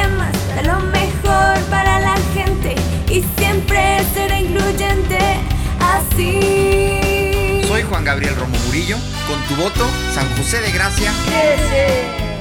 problemas, de lo mejor para la gente y siempre será incluyente, así. Soy Juan Gabriel Romo Murillo, con tu voto, San José de Gracia crece.